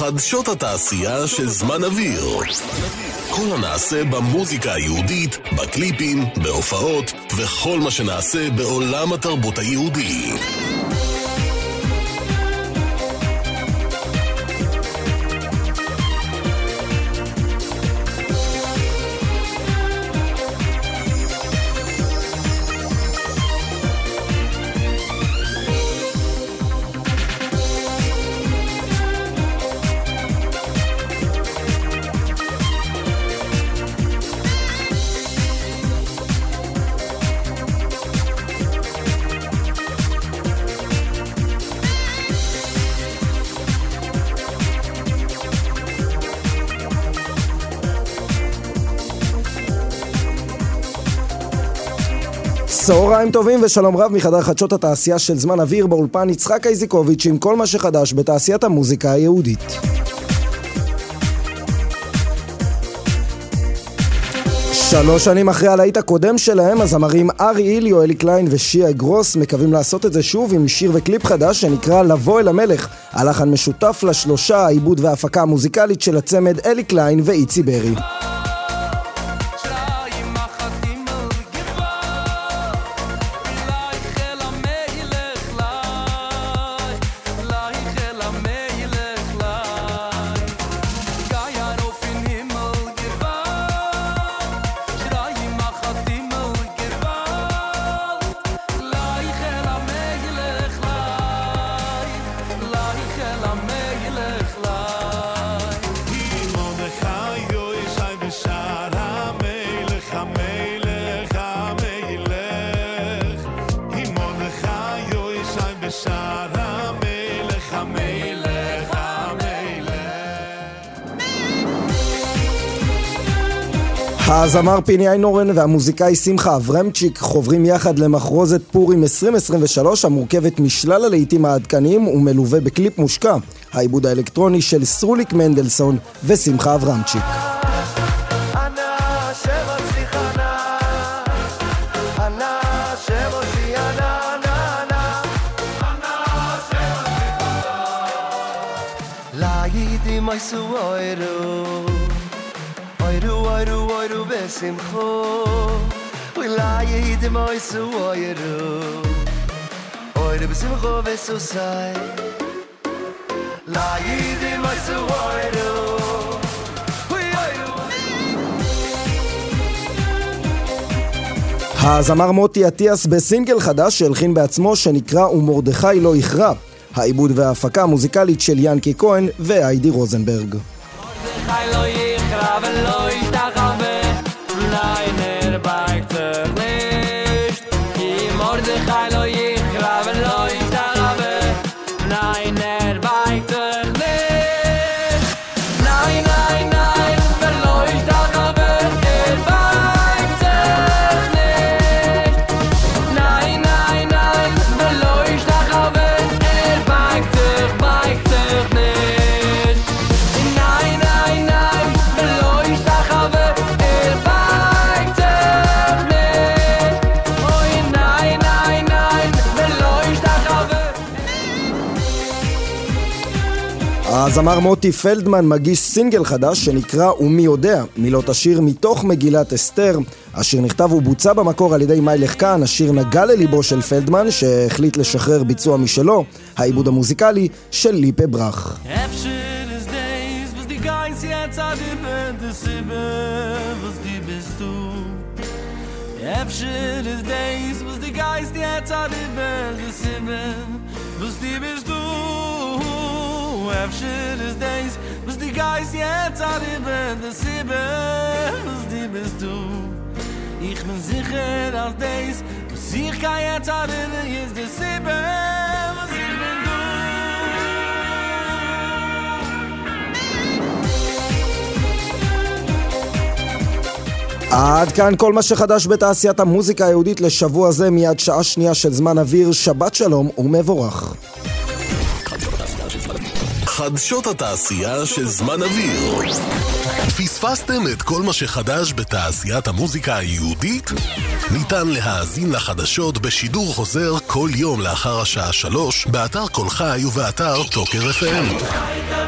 חדשות התעשייה של זמן אוויר. כל הנעשה במוזיקה היהודית, בקליפים, בהופעות וכל מה שנעשה בעולם התרבות היהודי. צהריים טובים ושלום רב מחדר חדשות התעשייה של זמן אוויר, באולפן יצחק איזיקוביץ' עם כל מה שחדש בתעשיית המוזיקה היהודית. 3 שנים אחרי הלהיט הקודם שלהם, הזמרים ארי איליו, אלי קליין ושיה גרוס מקווים לעשות את זה שוב עם שיר וקליפ חדש שנקרא לבוא אל המלך. הלחן משותף לשלושה, העיבוד וההפקה המוזיקלית של הצמד אלי קליין ואיצי ברי. הזמר פיני איינורן והמוזיקאי שמחה אברמצ'יק חוברים יחד למחרוזת פורים 2023 המורכבת משלל הלהיטים העדכניים ומלווה בקליפ מושקע, העיבוד האלקטרוני של סרוליק מנדלסון ושמחה אברמצ'יק. Oiru besimcho Wilai yidim oisu Oiru besimcho vesusai La yidim oisu הזמר מוטי אטיאס בסינגל חדש שהלחין בעצמו שנקרא ומרדכי לא יכרע, העיבוד וההפקה המוזיקלית של ינקי כהן ואיידי רוזנברג. מרדכי לא יכרע ולא יתחווה nein bleibt er nicht die Mordechai lo yichra velo yitarabe nein bleibt er nicht nein velo yitarabe bleibt er nicht nein velo yitarabe bleibt er nicht nein velo yitarabe הזמר מוטי פלדמן מגיש סינגל חדש שנקרא ומי יודע, מילות השיר מתוך מגילת אסתר. השיר נכתב ובוצע במקור על ידי מיילך קאן, השיר נגע לליבו של פלדמן שהחליט לשחרר ביצוע משלו, העיבוד המוזיקלי של ליפה ברח. After his days was the guys jetzt arriben the Sibbe was die bist du ich bin sicher dass days was ich kann jetzt arriben ist the Sibbe was ich bin du עד כאן כל מה שחדש בתעשיית המוזיקה היהודית לשבוע זה. מיד שעה שנייה של זמן אוויר, שבת שלום ומבורך. חדשות התעשייה של זמן אוויר. פספסתם את כל מה שחדש בתעשיית המוזיקה היהודית? ניתן להאזין לחדשות בשידור חוזר כל יום לאחר השעה 3 באתר כל חי ובאתר טוקר FM.